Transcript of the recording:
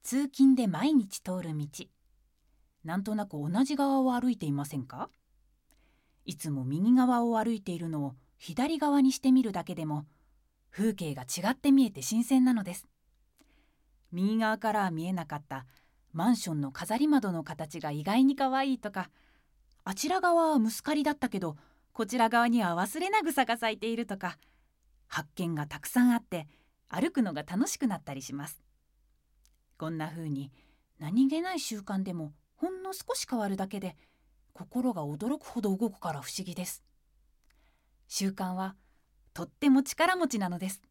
通勤で毎日通る道、なんとなく同じ側を歩いていませんか？いつも右側を歩いているのを左側にしてみるだけでも風景が違って見えて新鮮なのです。右側からは見えなかったマンションの飾り窓の形が意外に可愛いとか、あちら側はムスカリだったけどこちら側には忘れな草が咲いているとか、発見がたくさんあって歩くのが楽しくなったりします。こんな風に何気ない習慣でもほんの少し変わるだけで心が驚くほど動くから不思議です。習慣はとっても力持ちなのです。